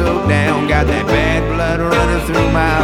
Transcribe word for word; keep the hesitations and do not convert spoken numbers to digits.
so down. Got that bad blood running through my